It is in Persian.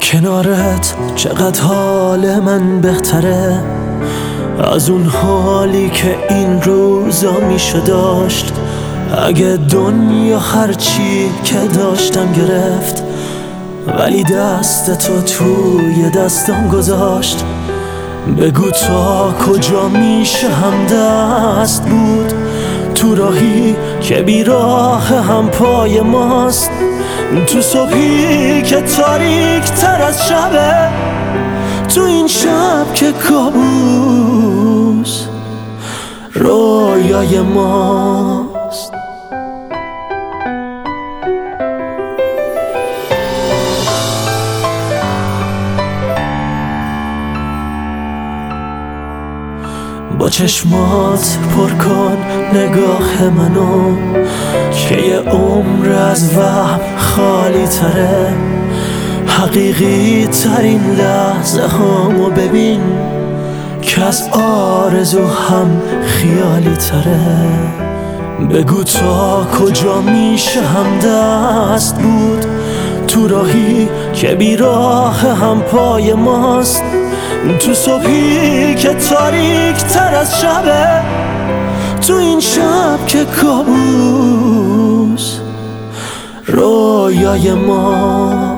کنارت چقدر حال من بهتره از اون حالی که این روزا میشه داشت. اگه دنیا هرچی که داشتم گرفت، ولی دست تو توی دستم گذاشت. بگو تا کجا میشه همدست بود تو راهی که بیراه هم پای ماست، تو صبحی که تاریک تر از شبه، تو این شب که کابوس رویای ماست. با چشمات پر کن نگاه منو که یه عمر از وهم خالی تره. حقیقی ترین لحظه هامو ببین که از آرزو هم خیالی تره. بگو تا کجا میشه همدست بود تو راهی که بیراه هم پای ماست، تو صبحی که تاریک تر از شبه، تو این شب که کابوس رویای ما.